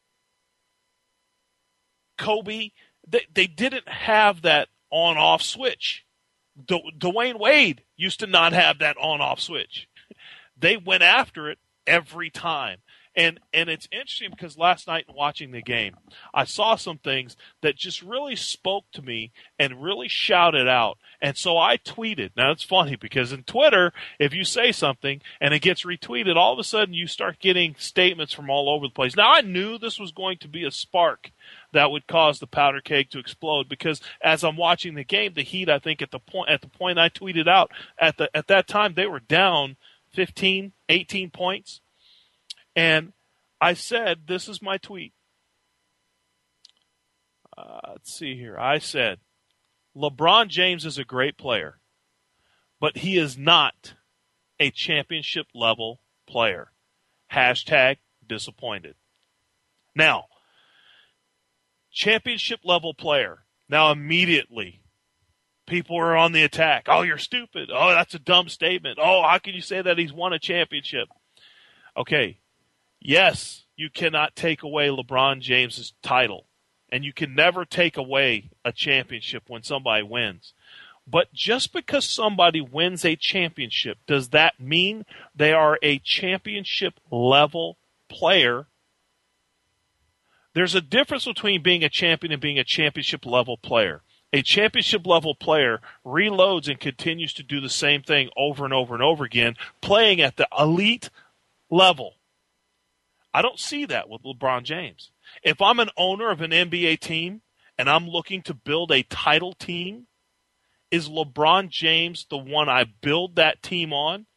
Kobe, they didn't have that on-off switch. Dwayne Wade used to not have that on-off switch. They went after it every time. And it's interesting because last night watching the game, I saw some things that just really spoke to me and really shouted out. And so I tweeted. Now, it's funny because in Twitter, if you say something and it gets retweeted, all of a sudden you start getting statements from all over the place. Now, I knew this was going to be a spark that would cause the powder keg to explode because as I'm watching the game, the Heat, I think at the point I tweeted out, at that time, they were down 15, 18 points. And I said, this is my tweet. let's see here. I said LeBron James is a great player, but he is not a championship-level player. Hashtag disappointed. Now, championship-level player. Now, immediately, people are on the attack. Oh, you're stupid. Oh, that's a dumb statement. Oh, how can you say that he's won a championship? Okay, yes, you cannot take away LeBron James's title, and you can never take away a championship when somebody wins. But just because somebody wins a championship, does that mean they are a championship-level player? There's a difference between being a champion and being a championship-level player. A championship-level player reloads and continues to do the same thing over and over and over again, playing at the elite level. I don't see that with LeBron James. If I'm an owner of an NBA team and I'm looking to build a title team, is LeBron James the one I build that team on?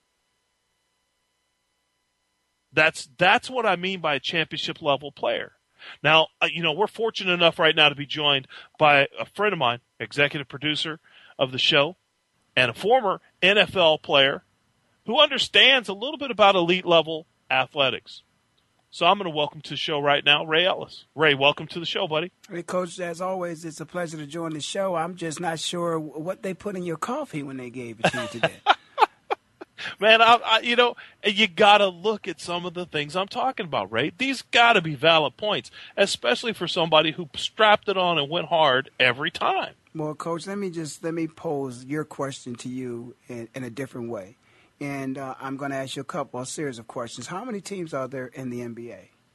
That's what I mean by a championship-level player. Now, we're fortunate enough right now to be joined by a friend of mine, executive producer of the show, and a former NFL player who understands a little bit about elite-level athletics. So I'm going to welcome to the show right now Ray Ellis. Ray, welcome to the show, buddy. Hey, Coach, as always, it's a pleasure to join the show. I'm just not sure what they put in your coffee when they gave it to you today. Man, you got to look at some of the things I'm talking about, Ray. These got to be valid points, especially for somebody who strapped it on and went hard every time. Well, Coach, let me pose your question to you in a different way. And I'm going to ask you a series of questions. How many teams are there in the NBA?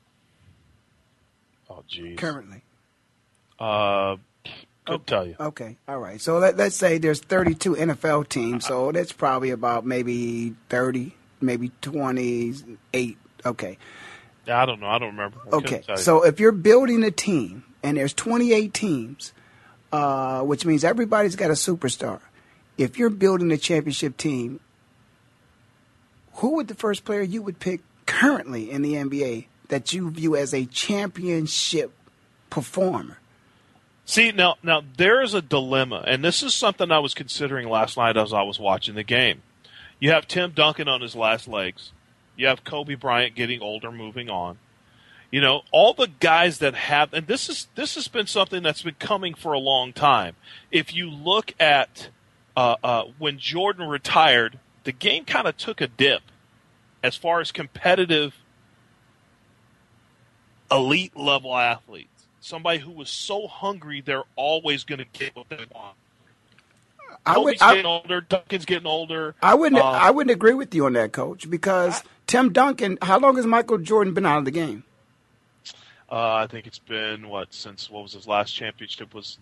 Oh, geez. Currently? Couldn't tell you. Okay, all right. So let's say there's 32 NFL teams, so that's probably about maybe 30, maybe 28. Okay. Yeah, I don't know. I don't remember. Okay, so if you're building a team and there's 28 teams, which means everybody's got a superstar. If you're building a championship team, who would the first player you would pick currently in the NBA that you view as a championship performer? See, now there is a dilemma, and this is something I was considering last night as I was watching the game. You have Tim Duncan on his last legs. You have Kobe Bryant getting older, moving on. All the guys that have, and this has been something that's been coming for a long time. If you look at when Jordan retired, the game kind of took a dip as far as competitive elite level athletes. Somebody who was so hungry, they're always going to get what they want. Kobe's getting older. Duncan's getting older. I wouldn't agree with you on that, Coach, because Tim Duncan. How long has Michael Jordan been out of the game? I think it's been since what was his last championship was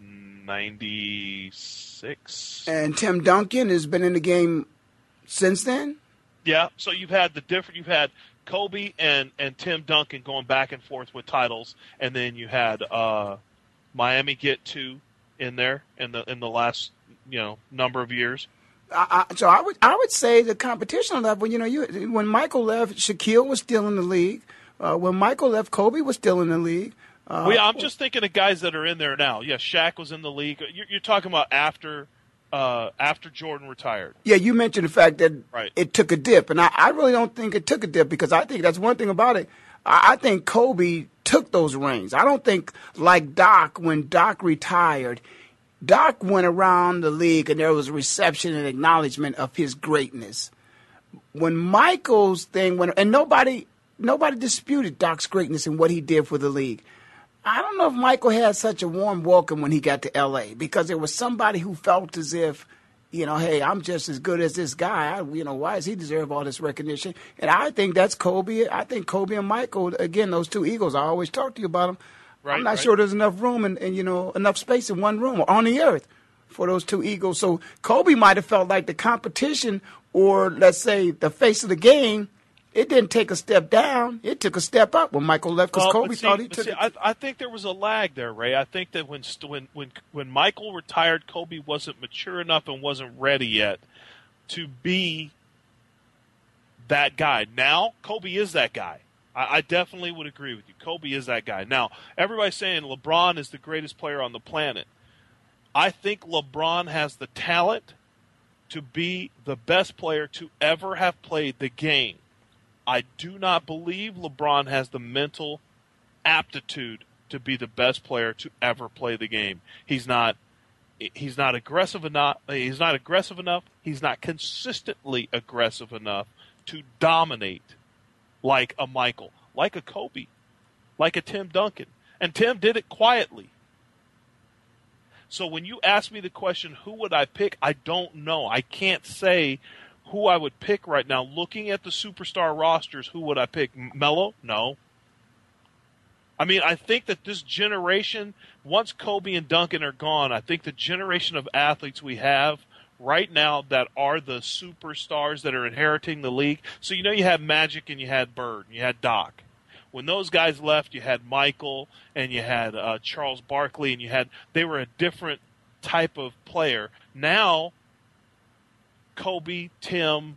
96. And Tim Duncan has been in the game since then. Yeah. So you've had Kobe and Tim Duncan going back and forth with titles, and then you had Miami get 2 in there in the last number of years. So I would say the competition level. When Michael left, Shaquille was still in the league. When Michael left, Kobe was still in the league. I'm just thinking of guys that are in there now. Yeah, Shaq was in the league. You're talking about after Jordan retired. Yeah, you mentioned the fact that It took a dip, and I really don't think it took a dip because I think that's one thing about it. I think Kobe took those reins. I don't think like Doc, when Doc retired, Doc went around the league and there was a reception and acknowledgement of his greatness. When Michael's thing went, and nobody disputed Doc's greatness and what he did for the league. I don't know if Michael had such a warm welcome when he got to L.A. because there was somebody who felt as if, hey, I'm just as good as this guy. Why does he deserve all this recognition? And I think that's Kobe. I think Kobe and Michael, again, those two Eagles, I always talk to you about them. I'm not sure there's enough room and enough space in one room or on the earth for those two Eagles. So Kobe might have felt like the competition or, let's say, the face of the game, it didn't take a step down. It took a step up when Michael left because Kobe thought he took it. I think there was a lag there, Ray. I think that when Michael retired, Kobe wasn't mature enough and wasn't ready yet to be that guy. Now, Kobe is that guy. I definitely would agree with you. Kobe is that guy. Now, everybody's saying LeBron is the greatest player on the planet. I think LeBron has the talent to be the best player to ever have played the game. I do not believe LeBron has the mental aptitude to be the best player to ever play the game. He's not aggressive enough. He's not consistently aggressive enough to dominate like a Michael, like a Kobe, like a Tim Duncan. And Tim did it quietly. So when you ask me the question, who would I pick? I don't know. I can't say who I would pick right now. Looking at the superstar rosters, who would I pick? Melo? No. I mean, I think that this generation, once Kobe and Duncan are gone, I think the generation of athletes we have right now that are the superstars that are inheriting the league. So, you had Magic and you had Bird and you had Doc. When those guys left, you had Michael and you had Charles Barkley, and they were a different type of player. Now, Kobe, Tim,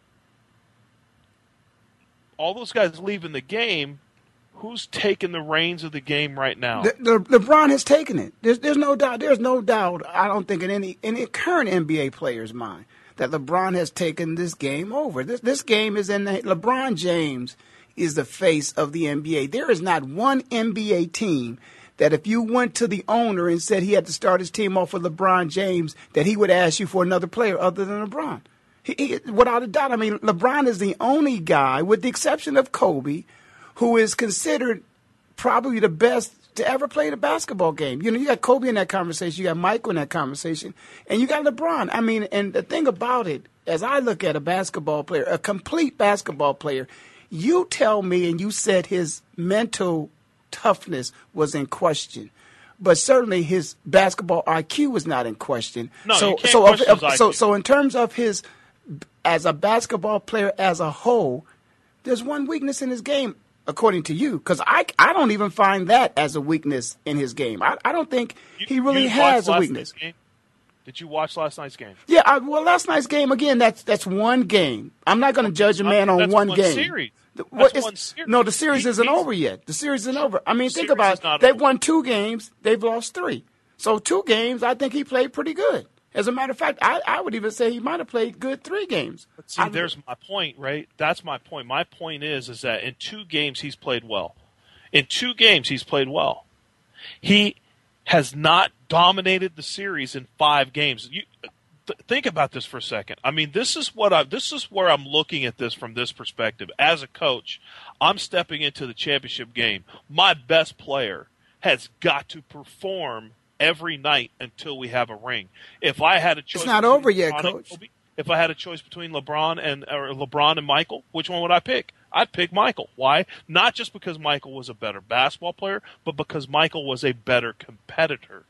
all those guys leaving the game. Who's taking the reins of the game right now? LeBron has taken it. There's no doubt. There's no doubt. I don't think in any current NBA player's mind that LeBron has taken this game over. This game is in LeBron James is the face of the NBA. There is not one NBA team that if you went to the owner and said he had to start his team off with LeBron James, that he would ask you for another player other than LeBron. He, without a doubt. I mean, LeBron is the only guy, with the exception of Kobe, who is considered probably the best to ever play the basketball game. You got Kobe in that conversation, you got Michael in that conversation, and you got LeBron. I mean, and the thing about it, as I look at a basketball player, a complete basketball player, you tell me, and you said his mental toughness was in question, but certainly his basketball IQ was not in question. No, you can't question his IQ. So in terms of his, as a basketball player as a whole, there's one weakness in his game. According to you, because I don't even find that as a weakness in his game. I don't think he really has a weakness. Did you watch last night's game? Yeah, last night's game, again, that's one game. I'm not going to judge a man on one game. Series. One series. No, the series isn't over yet. The series isn't over. I mean, think about it. They've won 2 games. They've lost 3. So 2 games, I think he played pretty good. As a matter of fact, I would even say he might have played good 3 games. But see, there's my point, right? That's my point. My point is that in 2 games he's played well. In 2 games he's played well. He has not dominated the series in 5 games. Think about this for a second. I mean, this is where I'm looking at this from this perspective. As a coach, I'm stepping into the championship game. My best player has got to perform every night until we have a ring. If I had a choice, it's not over yet, Coach. If I had a choice between LeBron and Michael, which one would I pick? I'd pick Michael. Why? Not just because Michael was a better basketball player, but because Michael was a better competitor.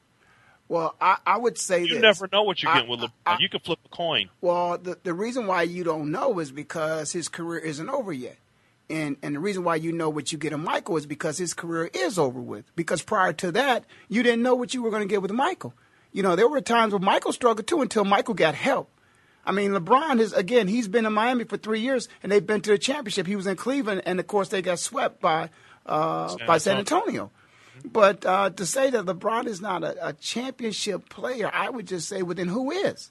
Well, I would say you never know what you're getting with LeBron. You can flip a coin. Well, the reason why you don't know is because his career isn't over yet. And the reason why you know what you get in Michael is because his career is over with. Because prior to that, you didn't know what you were going to get with Michael. There were times when Michael struggled too until Michael got help. I mean, LeBron he's been in Miami for 3 years, and they've been to the championship. He was in Cleveland, and of course they got swept by San Antonio. But to say that LeBron is not a championship player, I would just say, well, then who is?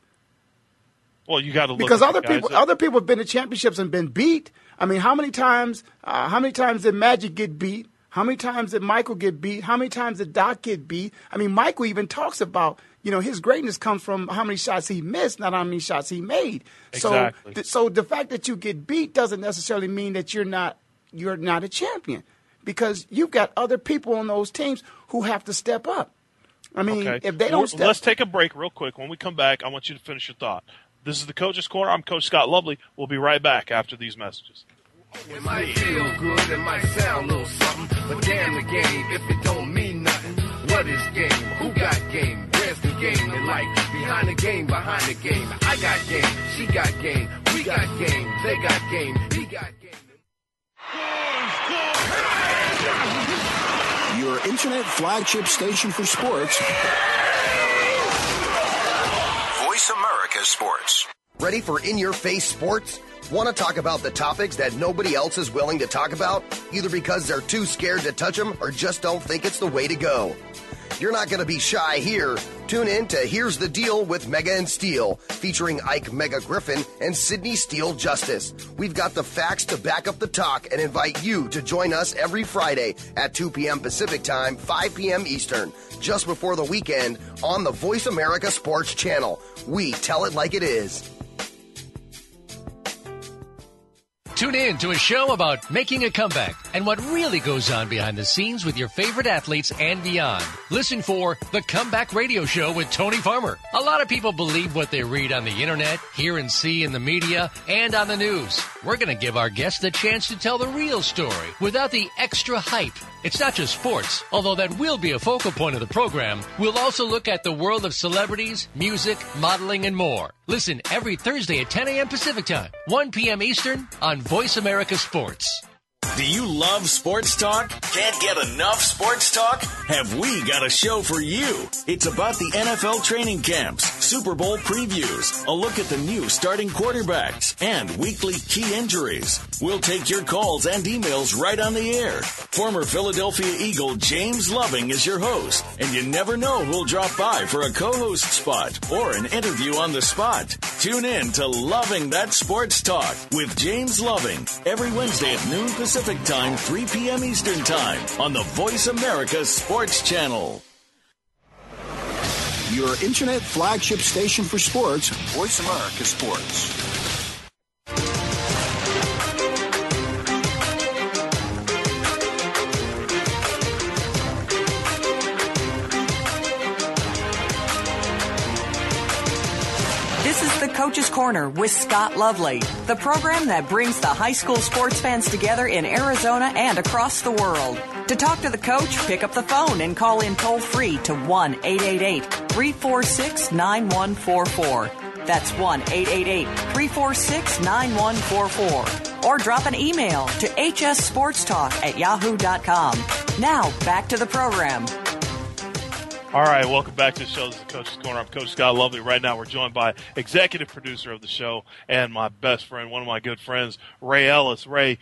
Well, you got to look because at other people have been to championships and been beat. I mean, how many times did Magic get beat? How many times did Michael get beat? How many times did Doc get beat? I mean, Michael even talks about, his greatness comes from how many shots he missed, not how many shots he made. Exactly. So the fact that you get beat doesn't necessarily mean that you're not a champion, because you've got other people on those teams who have to step up. I mean, if they don't let's take a break real quick. When we come back, I want you to finish your thought. This is the Coach's Corner. I'm Coach Scott Lovely. We'll be right back after these messages. It might feel good, it might sound a little something, but damn the game if it don't mean nothing. What is game? Who got game? Where's the game? And like behind the game, I got game, she got game, we got game, they got game, he got game. Your internet flagship station for sports. Voice America Sports. Ready for in-your-face sports? Want to talk about the topics that nobody else is willing to talk about, either because they're too scared to touch them or just don't think it's the way to go? You're not going to be shy here. Tune in to Here's the Deal with Mega and Steel, featuring Ike Mega Griffin and Sydney Steele Justice. We've got the facts to back up the talk and invite you to join us every Friday at 2 p.m. Pacific Time, 5 p.m. Eastern, just before the weekend on the Voice America Sports Channel. We tell it like it is. Tune in to a show about making a comeback and what really goes on behind the scenes with your favorite athletes and beyond. Listen for The Comeback Radio Show with Tony Farmer. A lot of people believe what they read on the internet, hear and see in the media, and on the news. We're going to give our guests the chance to tell the real story without the extra hype. It's not just sports, although that will be a focal point of the program. We'll also look at the world of celebrities, music, modeling, and more. Listen every Thursday at 10 a.m. Pacific Time, 1 p.m. Eastern on Voice America Sports. Do you love sports talk? Can't get enough sports talk? Have we got a show for you? It's about the NFL training camps, Super Bowl previews, a look at the new starting quarterbacks, and weekly key injuries. We'll take your calls and emails right on the air. Former Philadelphia Eagle James Loving is your host, and you never know who'll drop by for a co-host spot or an interview on the spot. Tune in to Loving That Sports Talk with James Loving every Wednesday at noon Pacific Time, 3 p.m. Eastern Time on the Voice America Sports Channel. Your internet flagship station for sports, Voice America Sports. This is the Coach's Corner with Scott Lovely, the program that brings the high school sports fans together in Arizona and across the world. To talk to the coach, pick up the phone and call in toll-free to 1-888-346-9144. That's 1-888-346-9144. Or drop an email to hssportstalk@yahoo.com. Now, back to the program. All right, welcome back to the show. This is the Coach's Corner. I'm Coach Scott Lovely. Right now we're joined by executive producer of the show and my best friend, one of my good friends, Ray Ellis. Ray,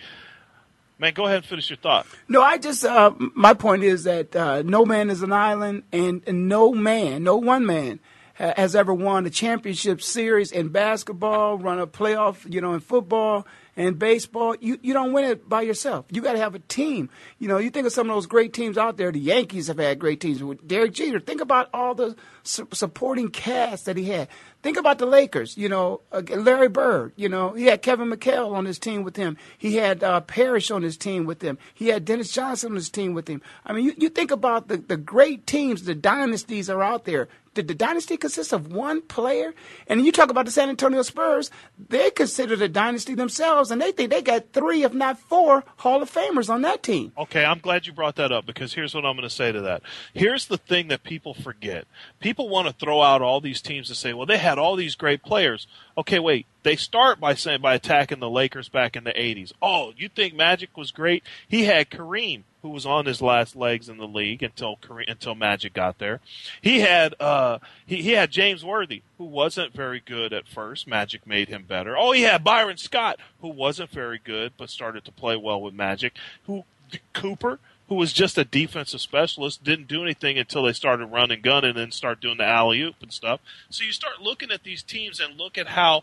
man, go ahead and finish your thought. No, I just my point is that no man is an island, and no one man has ever won a championship series in basketball, run a playoff, in football and baseball. You don't win it by yourself. You got to have a team. You think of some of those great teams out there. The Yankees have had great teams with Derek Jeter. Think about all the supporting cast that he had. Think about the Lakers, Larry Bird, he had Kevin McHale on his team with him. He had Parrish on his team with him. He had Dennis Johnson on his team with him. I mean, you think about the great teams, the dynasties are out there. Did the dynasty consist of one player? And you talk about the San Antonio Spurs, they consider the dynasty themselves, and they think they got 3, if not 4, Hall of Famers on that team. Okay, I'm glad you brought that up, because here's what I'm going to say to that. Here's the thing that people forget. People want to throw out all these teams and say, well, they had all these great players. Okay, wait. They start by attacking the Lakers back in the 80s. Oh, you think Magic was great? He had Kareem, who was on his last legs in the league until Magic got there. He had he had James Worthy, who wasn't very good at first. Magic made him better. Oh, he had Byron Scott, who wasn't very good but started to play well with Magic. Cooper, who was just a defensive specialist, didn't do anything until they started running gun and then start doing the alley-oop and stuff. So you start looking at these teams and look at how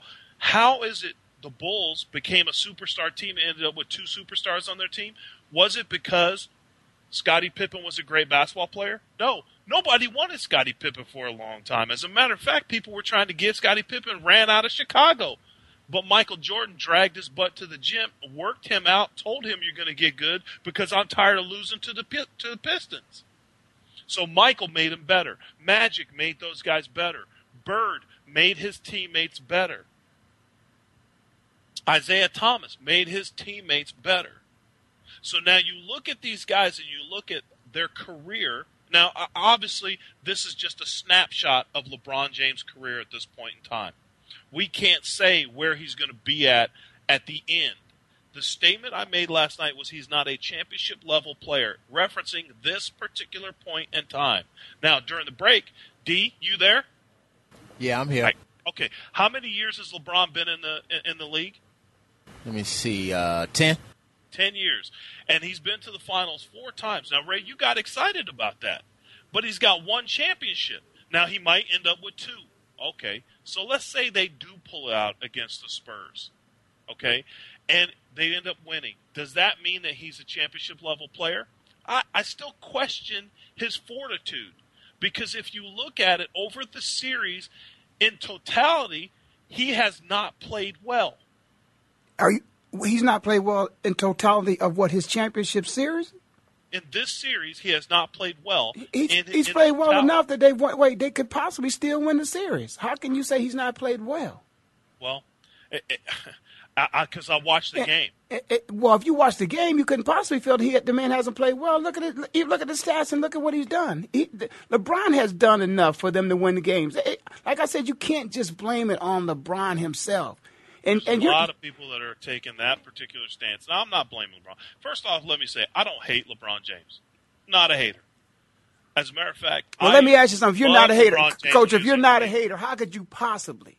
is it the Bulls became a superstar team and ended up with 2 superstars on their team? Was it because Scottie Pippen was a great basketball player? No. Nobody wanted Scottie Pippen for a long time. As a matter of fact, people were trying to get Scottie Pippen ran out of Chicago. But Michael Jordan dragged his butt to the gym, worked him out, told him you're going to get good because I'm tired of losing to the Pistons. So Michael made him better. Magic made those guys better. Bird made his teammates better. Isaiah Thomas made his teammates better. So now you look at these guys and you look at their career. Now, obviously, this is just a snapshot of LeBron James' career at this point in time. We can't say where he's going to be at the end. The statement I made last night was he's not a championship-level player, referencing this particular point in time. Now, during the break, D, you there? Yeah, I'm here. Okay, how many years has LeBron been in the league? Let me see, 10. 10 years. And he's been to the finals 4 times. Now, Ray, you got excited about that. But he's got 1 championship. Now, he might end up with 2. Okay, so let's say they do pull it out against the Spurs. Okay, and they end up winning. Does that mean that he's a championship-level player? I still question his fortitude. Because if you look at it over the series, in totality, he has not played well. He's not played well in totality of what, his championship series? In this series, he has not played well. He's played well enough that they could possibly still win the series. How can you say he's not played well? Well, because I watched the game. Well, if you watch the game, you couldn't possibly feel that the man hasn't played well. Look at it. Look at the stats and look at what he's done. LeBron has done enough for them to win the games. Like I said, you can't just blame it on LeBron himself. There's a lot of people that are taking that particular stance. Now, I'm not blaming LeBron. First off, let me say, I don't hate LeBron James. Not a hater. As a matter of fact, let me ask you something. If you're not a hater, Coach, if you're not a hater, how could you possibly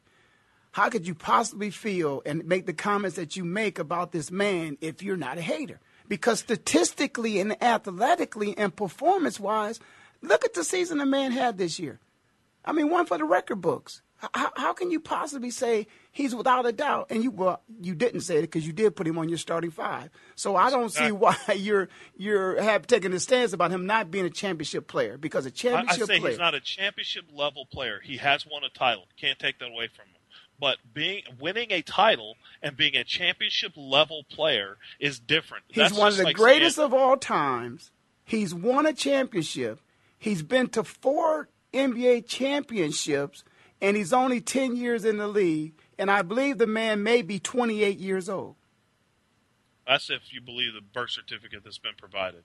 feel and make the comments that you make about this man if you're not a hater? Because statistically and athletically and performance-wise, look at the season the man had this year. I mean, one for the record books. How can you possibly say he's without a doubt? And you didn't say it because you did put him on your starting 5. So I don't see why you're taking a stance about him not being a championship player, because a championship player. I say he's not a championship level player. He has won a title. Can't take that away from him. But winning a title and being a championship level player is different. He's one of the greatest of all times. He's won a championship. He's been to 4 NBA championships. And he's only 10 years in the league, and I believe the man may be 28 years old. That's if you believe the birth certificate that's been provided.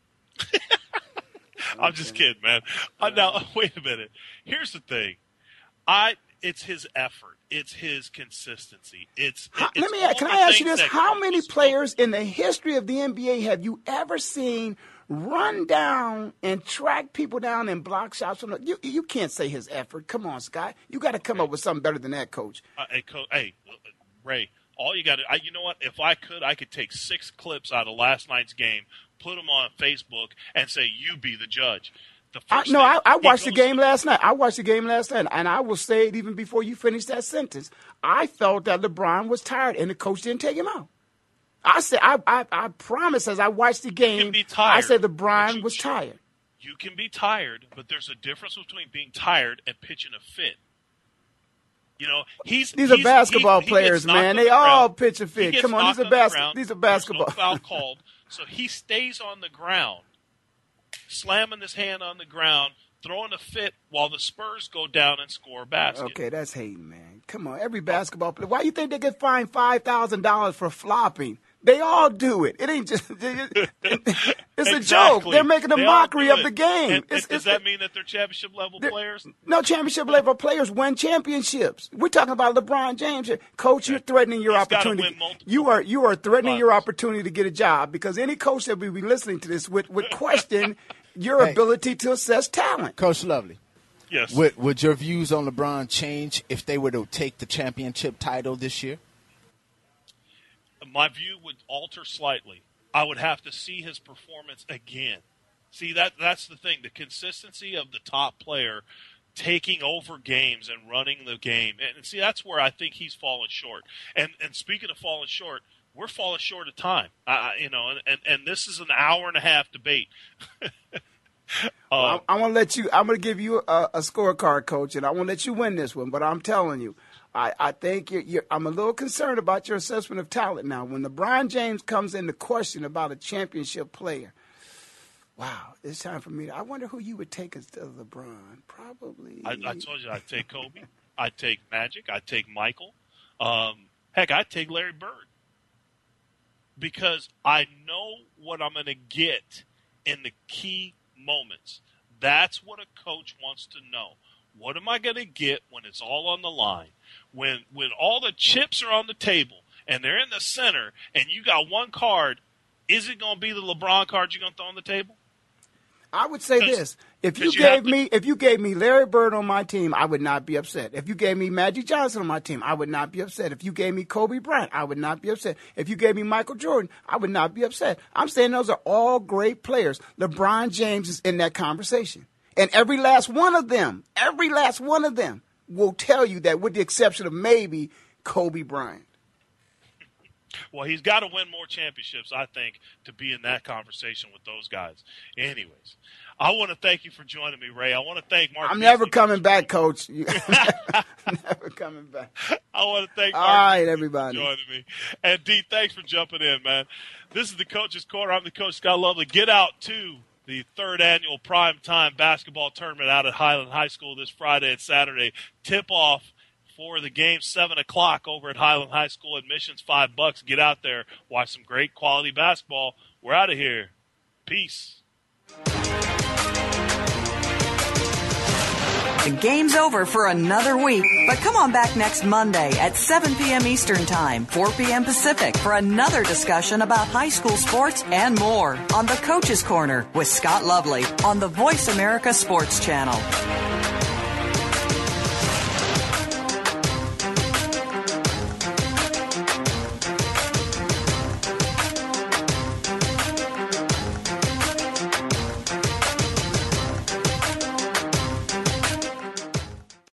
I'm just kidding, man. Now, wait a minute. Here's the thing. It's his effort. It's his consistency. Can I ask you this? How many players in the history of the NBA have you ever seen run down and track people down and block shots? You can't say his effort. Come on, Scott. You got to come up with something better than that, Coach. Hey, Ray, all you got to – you know what? If I could take 6 clips out of last night's game, put them on Facebook, and say, you be the judge. I watched the game last night. And I will say it even before you finish that sentence. I felt that LeBron was tired, and the coach didn't take him out. I said, I promise, as I watched the game, I said LeBron was tired. You can be tired, but there's a difference between being tired and pitching a fit. You know, these are basketball players, man. They all pitch a fit. Come on, these are basketball. There's no foul called, so he stays on the ground, slamming his hand on the ground, throwing a fit while the Spurs go down and score a basket. Okay, that's hating, man. Come on, every basketball player. Why do you think they get fined $5,000 for flopping? They all do it. It ain't just. It's a joke. They're making a mockery of the game. Does that mean that they're championship level players? No, championship level players win championships. We're talking about LeBron James. Coach, you're threatening your opportunity. You are threatening your opportunity to get a job, because any coach that would be listening to this would question your ability to assess talent. Coach Lovely. Yes. Would your views on LeBron change if they were to take the championship title this year? My view would alter slightly. I would have to see his performance again. See, that's the thing. The consistency of the top player taking over games and running the game. And see, that's where I think he's fallen short. And speaking of falling short, we're falling short of time. And this is an hour-and-a-half debate. I'm going to give you a scorecard, Coach, and I want to let you win this one. But I'm telling you, I think I'm a little concerned about your assessment of talent now. When LeBron James comes into question about a championship player, wow, it's time for me. I wonder who you would take instead of LeBron. Probably. I told you I'd take Kobe. I'd take Magic. I'd take Michael. Heck, I'd take Larry Bird. Because I know what I'm going to get in the key moments. That's what a coach wants to know. What am I going to get when it's all on the line? When all the chips are on the table and they're in the center and you got one card, is it going to be the LeBron card you're going to throw on the table? I would say this. If you gave me Larry Bird on my team, I would not be upset. If you gave me Magic Johnson on my team, I would not be upset. If you gave me Kobe Bryant, I would not be upset. If you gave me Michael Jordan, I would not be upset. I'm saying those are all great players. LeBron James is in that conversation. And every last one of them will tell you that, with the exception of maybe Kobe Bryant. Well, he's got to win more championships, I think, to be in that conversation with those guys. Anyways, I want to thank you for joining me, Ray. I want to thank Mark. I'm never coming back, Coach. Never coming back. I want to thank Mark. All right, everybody. For joining me. And, D, thanks for jumping in, man. This is the Coach's Corner. I'm the Coach, Scott Lovely. Get out to the 3rd annual primetime basketball tournament out at Highland High School this Friday and Saturday. Tip-off for the game, 7 o'clock over at Highland High School. Admission's $5. Get out there, watch some great quality basketball. We're out of here. Peace. The game's over for another week, but come on back next Monday at 7 p.m. Eastern Time, 4 p.m. Pacific for another discussion about high school sports and more on the Coach's Corner with Scott Lovely on the Voice America Sports Channel.